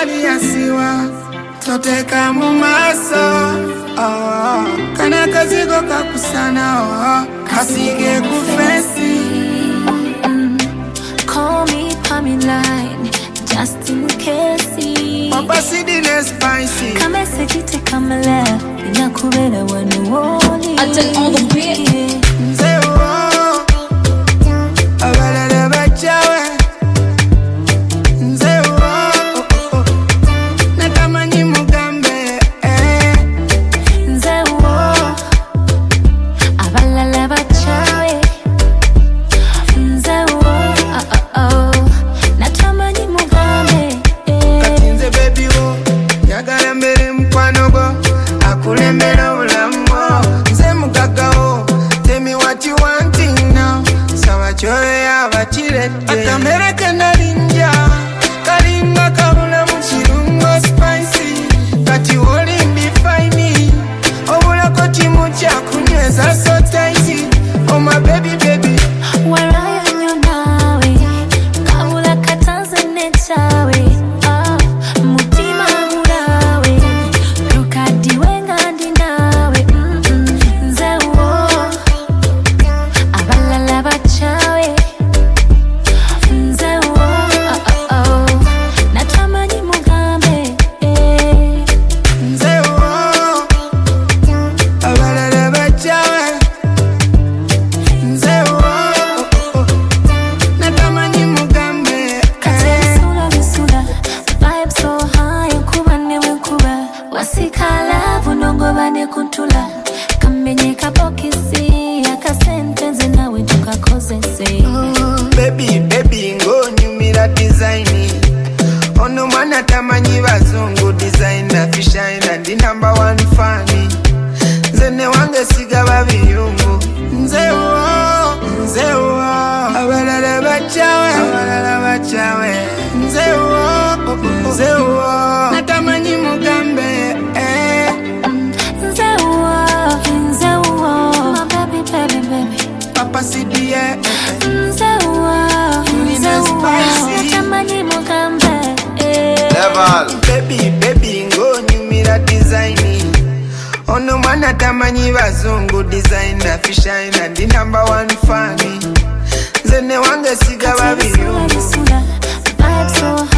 tali yasiwa toteka mu maso kana kazigo kakusana kasige ku fence. Call me line just in case. Papa sidine spicy. Come message it come left. Inakubera wanu woli. I tell all the beat. America narinja kalimba kabula muchirungo spicy kati woli mbifaini obula ko timu cha kunyweza so tight. Oh my baby baby waraya nyonawe kabula katanzane chawe mutima urawe rukadi wenga ndinawe nzewo abalala bachawe wasikala vunongo vane kuntula kamenye kapokisi akasentenze nawe tukakozese. Baby baby ngo nyumira design ono mwana tamanyi bazungu designer fishine ndi number 1 fan nzene wange siga babiyungu nzewo abalala bachawe nzewo natamanyi mugambe nzewo my baby Papa sidie nzewo natamanyi mugambe level baby ngo nyumira design ono mwana tamanyi bazungu designer fishine ndi number 1 fan nzene wange siga babiyungu vibes so